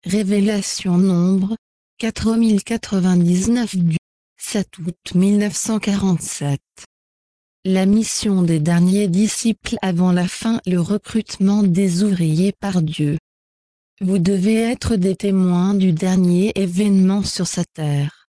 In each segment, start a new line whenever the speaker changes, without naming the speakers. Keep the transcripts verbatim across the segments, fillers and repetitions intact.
Révélation Nombre, quatre mille quatre-vingt-dix-neuf du sept août mille neuf cent quarante-sept. La mission des derniers disciples avant la fin, le recrutement des ouvriers par Dieu. Vous devez être des témoins du dernier événement sur sa terre.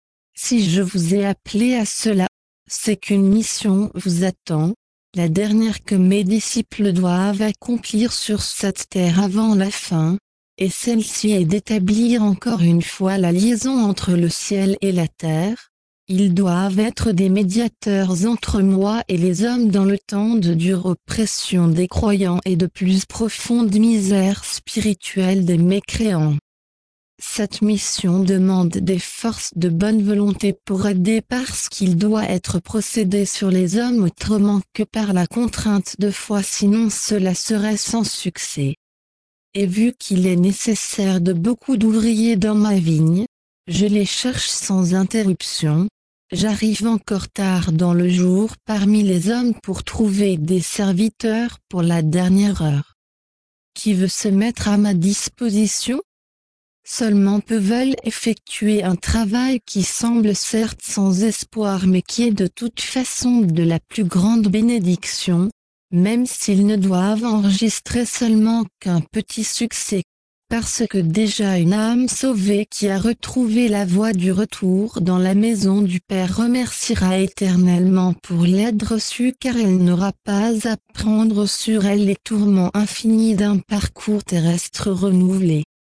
Si je vous ai appelé à cela, c'est qu'une mission vous attend, la dernière que mes disciples doivent accomplir sur cette terre avant la fin, et celle-ci est d'établir encore une fois la liaison entre le ciel et la terre. Ils doivent être des médiateurs entre moi et les hommes dans le temps de dure oppression des croyants et de plus profonde misère spirituelle des mécréants. Cette mission demande des forces de bonne volonté pour aider parce qu'il doit être procédé sur les hommes autrement que par la contrainte de foi, sinon cela serait sans succès. Et vu qu'il est nécessaire de beaucoup d'ouvriers dans ma vigne, je les cherche sans interruption. J'arrive encore tard dans le jour parmi les hommes pour trouver des serviteurs pour la dernière heure. Qui veut se mettre à ma disposition? Seulement peu veulent effectuer un travail qui semble certes sans espoir mais qui est de toute façon de la plus grande bénédiction, même s'ils ne doivent enregistrer seulement qu'un petit succès. Parce que déjà une âme sauvée qui a retrouvé la voie du retour dans la maison du Père remerciera éternellement pour l'aide reçue, car elle n'aura pas à prendre sur elle les tourments infinis d'un parcours terrestre renouvelé.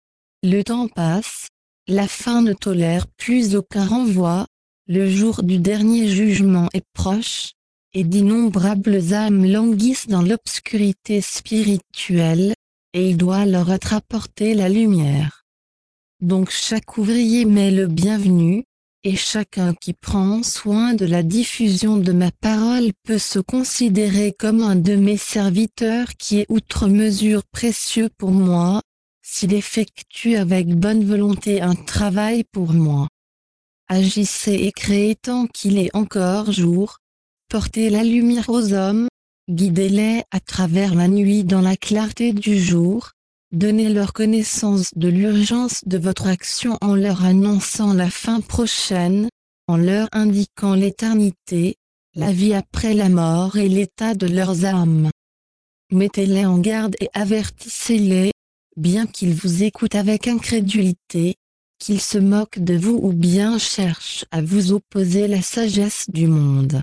Le temps passe, la fin ne tolère plus aucun renvoi, le jour du dernier jugement est proche, et d'innombrables âmes languissent dans l'obscurité spirituelle, et il doit leur être apporté la lumière. Donc chaque ouvrier m'est le bienvenu, et chacun qui prend soin de la diffusion de ma parole peut se considérer comme un de mes serviteurs qui est outre mesure précieux pour moi, s'il effectue avec bonne volonté un travail pour moi. Agissez et créez tant qu'il est encore jour, portez la lumière aux hommes, guidez-les à travers la nuit dans la clarté du jour, donnez-leur connaissance de l'urgence de votre action en leur annonçant la fin prochaine, en leur indiquant l'éternité, la vie après la mort et l'état de leurs âmes. Mettez-les en garde et avertissez-les, bien qu'ils vous écoutent avec incrédulité, qu'ils se moquent de vous ou bien cherchent à vous opposer la sagesse du monde.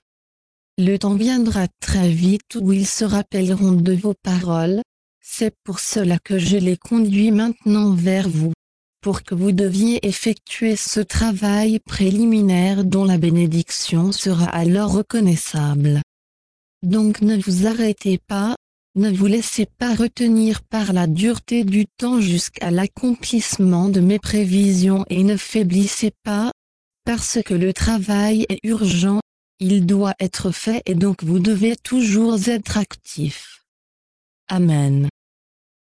Le temps viendra très vite où ils se rappelleront de vos paroles, c'est pour cela que je les conduis maintenant vers vous, pour que vous deviez effectuer ce travail préliminaire dont la bénédiction sera alors reconnaissable. Donc ne vous arrêtez pas, ne vous laissez pas retenir par la dureté du temps jusqu'à l'accomplissement de mes prévisions et ne faiblissez pas, parce que le travail est urgent. Il doit être fait et donc vous devez toujours être actif. Amen.